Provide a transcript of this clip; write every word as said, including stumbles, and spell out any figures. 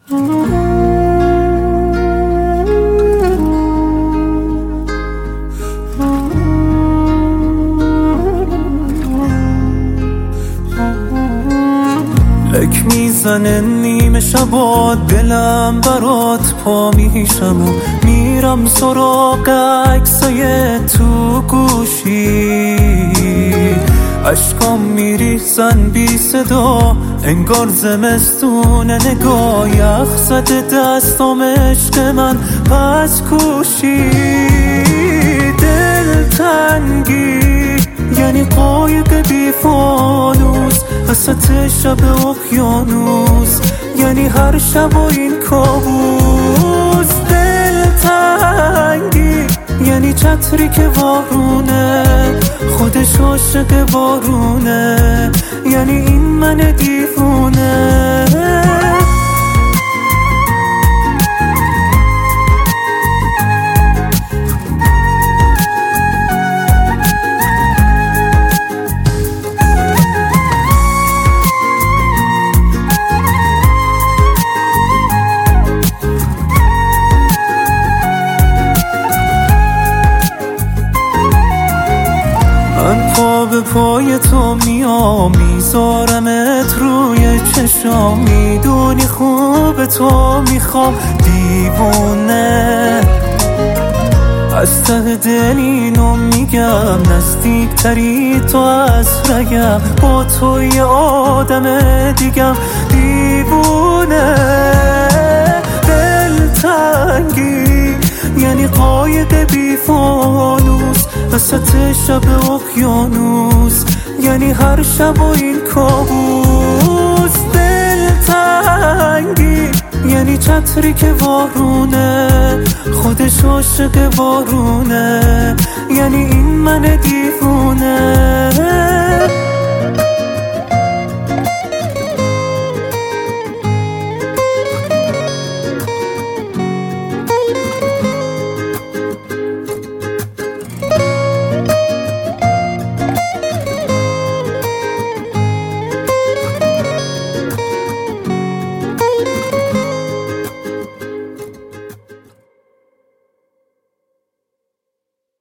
لک میزنه نیمه شبا دلم برات پا میشم و میرم سراغ عکسای تو گوشی، اشکام میریزن بی صدا انگار زمستون، نگاه یخ زده دستام عشق من پس کوشی. دلتنگی یعنی قایق بی فانوس وسط شب اقیانوس، یعنی هر شب و این کابوس. دلتنگی یعنی چتری که وارونه خودش عاشق بارونه، یعنی این من دیوونه. من پا به پای تو میام میذارمت روی چشام، میدونی خوب تو میخوام دیوونه. از ته دل اینو میگم نزدیک تری تو از رگم، با تو یه آدم دیگم دیوونه. دلتنگی یعنی قایق بی فانوس وسط شب اقیانوس، یعنی هر شب و این کابوس. دلتنگی یعنی چتری که وارونه خودش عاشق بارونه، یعنی این من دیوونه.